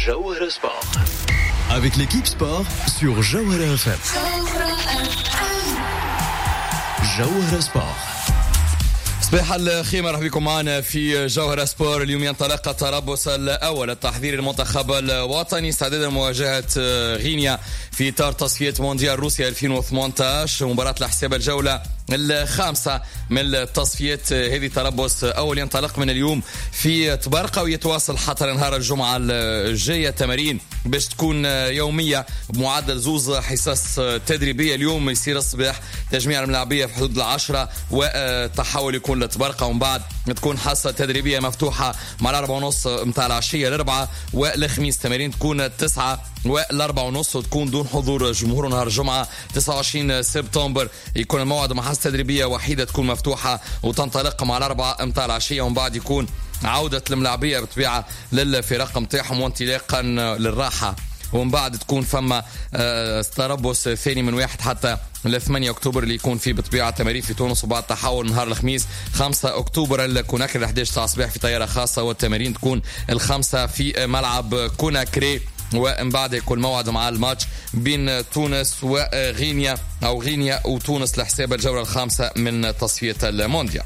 Jawhara Sport. Avec l'équipe sport sur Jawhara FM. Jawhara Sport. صباح الخير، مرحبا بكم معنا في جوهرة سبور. اليوم ينطلق التربص الأول التحضير المنتخب الوطني استعدادا لمواجهة غينيا في إطار تصفية مونديال روسيا 2018. مباراة لحساب الجولة الخامسة من التصفيات. هذه تربص أول ينطلق من اليوم في تبارقة ويتواصل حتى نهار الجمعة الجاية. تمارين باش تكون يومية بمعدل زوز حصص تدريبية. اليوم يصير الصباح تجميع الملاعبية في حدود 10 وتحول يكون لتبارقة، ومن بعد تكون حصة تدريبية مفتوحة مع 4:30 متاع العشية ل4، والخميس تمارين تكون 9 و4:30 وتكون دون حضور جمهور. نهار الجمعة 29 سبتمبر يكون الموعد مع حصة تدريبية وحيدة تكون مفتوحة وتنطلق مع 4 متاع العشية، ومن بعد يكون عودة الملاعبية بطبيعة للفرق متاعهم وانطلاقا للراحة، ومن بعد تكون فما تربص ثاني من 1 حتى ل 8 أكتوبر اللي يكون فيه بطبيعة تمارين في تونس، وبعد تحول نهار الخميس 5 أكتوبر كوناكري 11 ساعة صباح في طيارة خاصة، والتمارين تكون 5 في ملعب كوناكري. ومن بعد يكون موعد مع الماتش بين تونس وغينيا أو غينيا وتونس لحساب الجولة الخامسة من تصفية المونديال.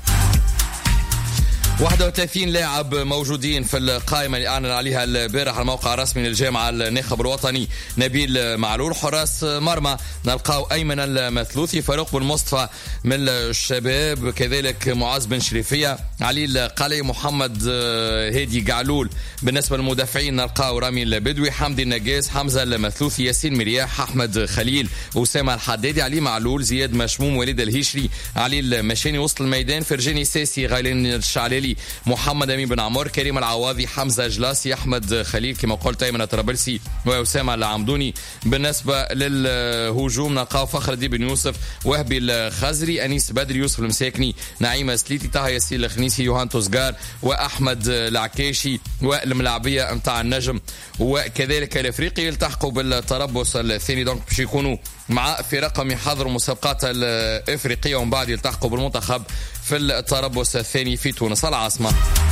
31 لاعب موجودين في القائمة اللي أعلن عليها البارح على الموقع الرسمي للجامعة. الناخب الوطني نبيل معلول. حراس مرمى نلقاو أيمن المثلوثي، فاروق بن مصطفى من الشباب، كذلك معاذ بن شريفية، علي القلعي، محمد هادي قعلول. بالنسبة للمدافعين نلقاو رامي البدوي، حمدي النقاس، حمزة المثلوثي، ياسين مرياح، أحمد خليل، أسامة الحدادي، علي معلول، زياد مشموم، وليد الهيشري، علي المشاني. وسط الميدان فرجاني ساسي، غايلين الشعلالي، محمد أمين بن عمر، كريم العواضي، حمزة جلاسي، أحمد خليل كما قلت، أيمن الطرابلسي وأسامة العمدوني. بالنسبة للهجوم نلقاو فخر الدين بن يوسف، وهبي الخزري، أنيس بدري، يوسف المساكني، نعيم سليتي، طه ياسين الخنيسي، يوهان توزغار وأحمد العكاشي. والملاعبية متاع النجم وكذلك الافريقي يلتحقوا بالتربص الثاني، دونك باش يكونوا مع فرقهم يحضروا مسابقات الافريقيه، ومن بعد يلتحقوا بالمنتخب في التربص الثاني في تونس العاصمه.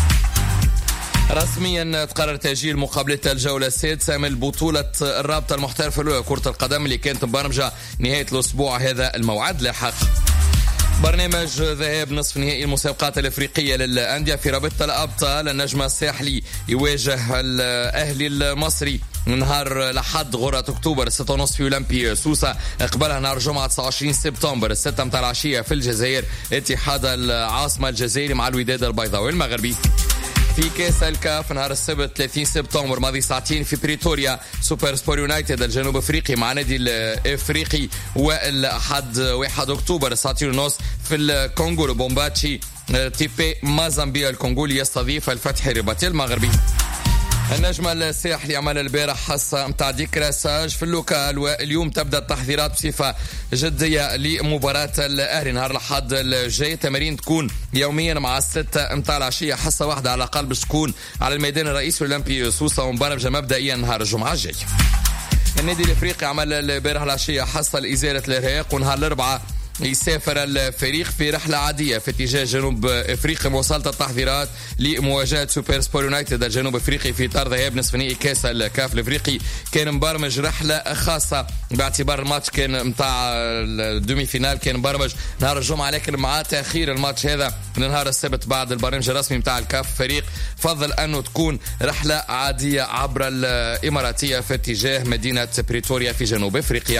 رسميا تقرر تأجيل مقابلة الجولة السادسة من بطولة الرابطة المحترفة الأولى كرة القدم اللي كانت مبرمجة نهاية الأسبوع هذا. الموعد لاحق. برنامج ذهاب نصف نهائي المسابقات الافريقيه للانديه في رابطه الابطال. النجم الساحلي يواجه الاهلي المصري نهار لحد غرة اكتوبر 6:30 في اولمبي سوسة. قبلها نهار جمعة 29 سبتمبر 6 متاع العشية في الجزائر، اتحاد العاصمة الجزائري مع الوداد البيضاوي المغربي. في كاس الكاف نهار السبت 30 سبتمبر ماضي ساعتين في بريتوريا، سوبر سبور يونايتد الجنوب افريقي مع نادي الافريقي، والاحد 1 اكتوبر 9:30 في الكونغو لبومباتشي تيبي مازامبيا الكونغولي يستضيف الفتح الرباطي المغربي. النجم الساحلي عمل البارح حصة متاع ديكراساج في اللوكال، واليوم تبدأ التحضيرات بصفة جدية لمباراة الأهلي نهار الأحد الجاي. تمارين تكون يوميا مع 6 متاع العشية، حصة واحدة على الأقل باش تكون على الميدان الرئيسي الأولمبي سوسة، ومبرمجة مبدئيا نهار الجمعة الجاي. النادي الافريقي عمل البارح العشية حصة لإزالة الإرهاق، ونهار الأربعاء يسافر الفريق في رحلة عادية في اتجاه جنوب افريقيا مواصلة التحضيرات لمواجهة سوبر سبور يونايتد الجنوب افريقي في اطار ذهاب نصف نهائي كاس الكاف الافريقي. كان مبرمج رحلة خاصة باعتبار الماتش كان متاع الدومي فينال كان مبرمج نهار الجمعة، لكن مع تأخير الماتش هذا لنهار السبت بعد البرنامج الرسمي متاع الكاف فريق فضل أنه تكون رحلة عادية عبر الإماراتية في اتجاه مدينة بريتوريا في جنوب افريقيا.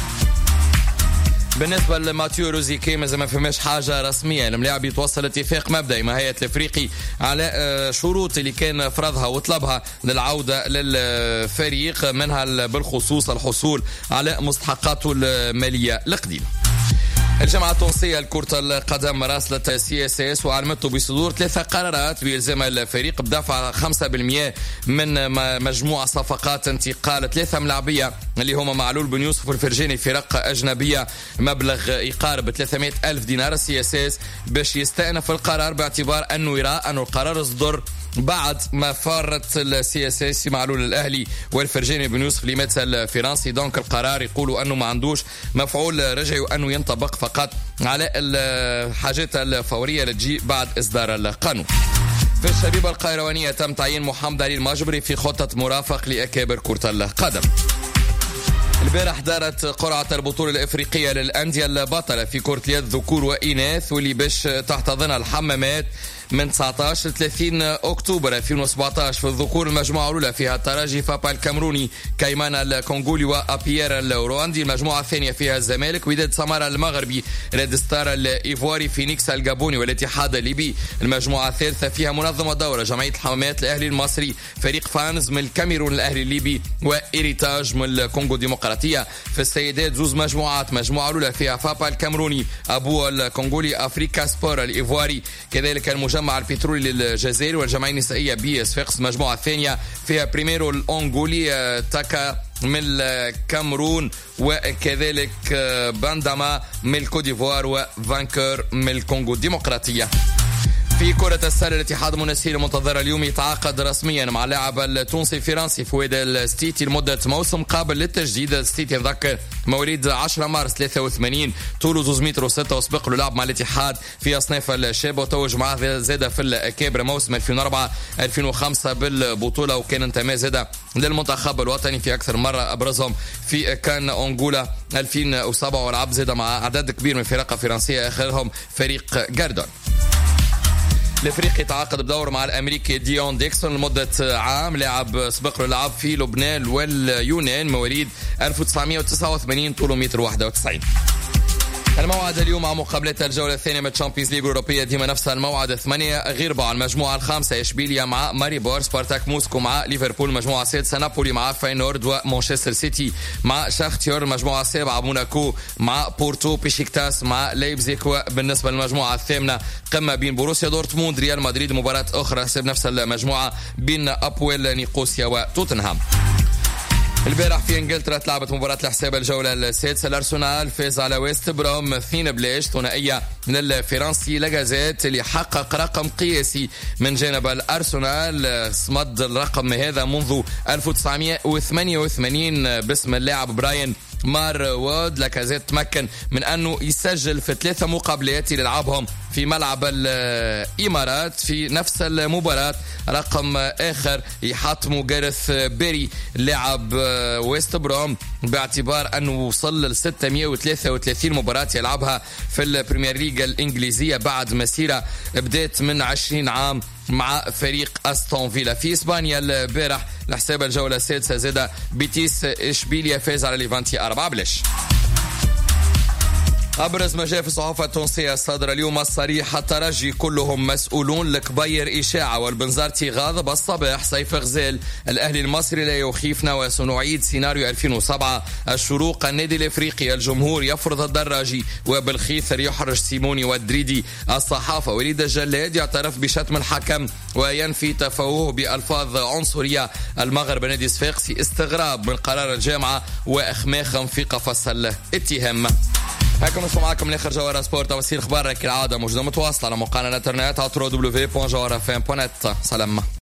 بالنسبة لماتيو روزيكي مازال ما فماش حاجة رسمية. الملاعب يتوصل اتفاق مبدئي مع هيئة الافريقي على شروط اللي كان فرضها وطلبها للعودة للفريق، منها بالخصوص الحصول على مستحقاته المالية القديمة. الجامعة التونسية لكرة القدم راسلت CSS وعلمته بصدور 3 قرارات بإلزام الفريق بدفع 5% من مجموعة صفقات انتقال 3 ملاعبية اللي هما معلول بن يوسف والفرجاني فرق أجنبية، مبلغ يقارب 300 ألف دينار. CSS باش يستأنف القرار باعتبار أنه يرى أن القرار صدر بعد ما فارت CSS معلول الأهلي والفرجاني بن يوسف لميتس الفرنسي. دونك القرار يقولوا أنه ما عندوش مفعول رجعي وأنه ينطبق فقط على الحاجات الفورية اللي تجي بعد إصدار القانون. في الشبيبة القيروانية تم تعيين محمد علي الماجبري في خطة مرافق لأكابر كرة القدم. البارح دارت قرعة البطولة الإفريقية للأندية البطلة في كرة اليد ذكور وإناث، واللي باش تحتضنها الحمامات من 19 ل 30 أكتوبر 2017. في الذكور المجموعة الأولى فيها الترجي فابا الكامروني، كيمان الكونغولي وأبيير الروندي. المجموعة الثانية فيها الزمالك، وداد سمارا المغربي، ريد ستار الإيفواري، فينيكس الجابوني والاتحاد الليبي. المجموعة الثالثة فيها منظمة دورة جمعية الحمامات الأهلي المصري، فريق فانز من الكاميرون الأهلي الليبي، وإيريتاج من الكونغو الديمقراطية. في السيدات زوز مجموعات، مجموعة الأولى فيها فابا الكامروني، أبو الكونغولي، أفريكا سبور الإيفواري، كذلك المجمع البترولي للجزائر، والجمعية النسائية بي اس فيكس. المجموعة الثانية فيها بريميرو الأنغولي، تاكا من الكامرون، وكذلك بانداما من الكوت ديفوار، وفانكور من الكونغو الديمقراطية. في كرة السلة الاتحاد المنستيري المنتظر اليوم يتعاقد رسميا مع اللاعب التونسي الفرنسي فؤاد الستيتي لمدة موسم قابل للتجديد. الستيتي نذكر مواليد 10 مارس 83، طوله 2 متر و6، وسبق له لعب مع الاتحاد في أصناف الشاب، وتوج معه زاد في الأكابر موسم 2004-2005 بالبطولة، وكان انتماء زاد للمنتخب الوطني في أكثر مرة، أبرزهم في كان أنغولا 2007، ولعب زاد مع عدد كبير من فرق فرنسية آخرهم فريق جاردون. الافريقي تعاقد بدور مع الامريكي ديون ديكسون لمده عام، لاعب سبق له لعب في لبنان واليونان، مواليد 1989، طوله 191 متر. الموعد اليوم مع مقابلة الجولة الثانية من تشامبيونز ليج أوروبية، ديما نفس الموعد 8 غير المجموعة الخامسة إشبيليا مع ماريبور، سبارتاك موسكو مع ليفربول، المجموعة السادسة نابولي مع فاينورد ومانشستر سيتي مع شاختيور، المجموعة السابعة موناكو مع بورتو، بيشيكتاس مع لايبزيغ. وبالنسبة للمجموعة الثامنة قمة بين بروسيا دورتموند ريال مدريد، مباراة أخرى حسب نفس المجموعة بين أبويل نيقوسيا وتوتنهام. البارح في انجلترا تلعبت مباراة لحساب الجولة السادسة، الارسنال فاز على ويست بروم 2-0، ثنائية من الفرنسي لاجازيت اللي حقق رقم قياسي من جانب الارسنال، صمد الرقم هذا منذ 1988 باسم اللاعب براين مارود. لاكازيت تمكن من أنه يسجل في 3 مقابلات اللي لعبهم في ملعب الإمارات. في نفس المباراة رقم آخر يحطمه جارث بيري لاعب ويست بروم، باعتبار أنه وصل ل 633 مباراة يلعبها في البريمير ليج الإنجليزية بعد مسيرة بدأت من 20 عام مع فريق أستون فيلا. في إسبانيا البارح لحساب الجولة السادسة زاد بيتيس إشبيليا فاز على ليفانتي 4-0. أبرز ما جاء في الصحافة التونسية الصادرة اليوم الصريح، الترجي كلهم مسؤولون، الكبير إشاعة، والبنزرتي غاضب الصباح، سيف غزال الأهلي المصري لا يخيفنا وسنعيد سيناريو 2007، الشروق النادي الإفريقي، الجمهور يفرض الدراجي، وبالخيثر يحرج سيموني والدريدي. الصحافة وليد الجلاد يعترف بشتم الحكم وينفي تفوه بألفاظ عنصرية، المغرب نادي صفاقسي استغراب من قرار الجامعة وإخماخهم في قفص الاتهام. هاكم نسمع معكم لاخر جوهرة سبورت، توصيل اخبار كالعاده موجوده متواصله على موقعنا الانترنت www.jawharafm.net. سلام.